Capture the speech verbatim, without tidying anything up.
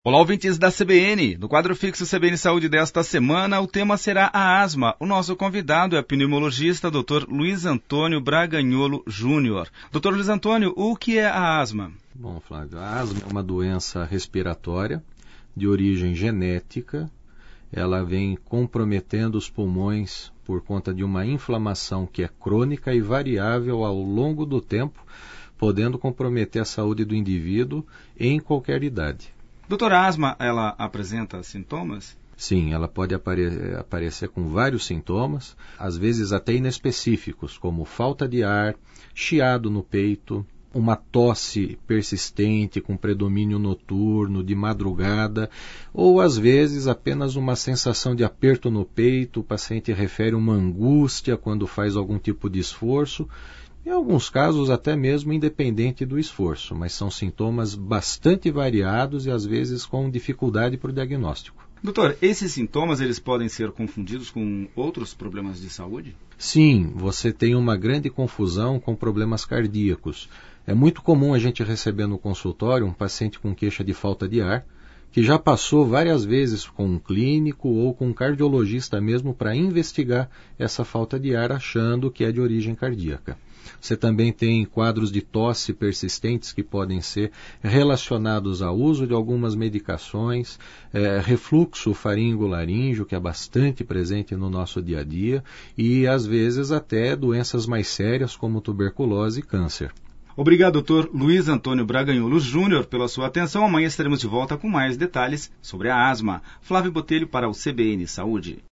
Olá, ouvintes da C B N. No quadro fixo C B N Saúde desta semana, o tema será a asma. O nosso convidado é o pneumologista doutor Luiz Antônio Braganholo Júnior. doutor Luiz Antônio, o que é a asma? Bom, Flávio, a asma é uma doença respiratória de origem genética. Ela vem comprometendo os pulmões por conta de uma inflamação que é crônica e variável ao longo do tempo, podendo comprometer a saúde do indivíduo em qualquer idade. Doutor, a asma, ela apresenta sintomas? Sim, ela pode apare- aparecer com vários sintomas, às vezes até inespecíficos, como falta de ar, chiado no peito, uma tosse persistente com predomínio noturno, de madrugada, ou às vezes apenas uma sensação de aperto no peito. O paciente refere uma angústia quando faz algum tipo de esforço, em alguns casos até mesmo independente do esforço, mas são sintomas bastante variados e às vezes com dificuldade para o diagnóstico. Doutor, esses sintomas eles podem ser confundidos com outros problemas de saúde? Sim, você tem uma grande confusão com problemas cardíacos. É muito comum a gente receber no consultório um paciente com queixa de falta de ar, que já passou várias vezes com um clínico ou com um cardiologista mesmo para investigar essa falta de ar, achando que é de origem cardíaca. Você também tem quadros de tosse persistentes que podem ser relacionados ao uso de algumas medicações, é, refluxo faringo-laríngeo, que é bastante presente no nosso dia a dia, e às vezes até doenças mais sérias como tuberculose e câncer. Obrigado, doutor Luiz Antônio Braganholo Júnior, pela sua atenção. Amanhã estaremos de volta com mais detalhes sobre a asma. Flávio Botelho para o C B N Saúde.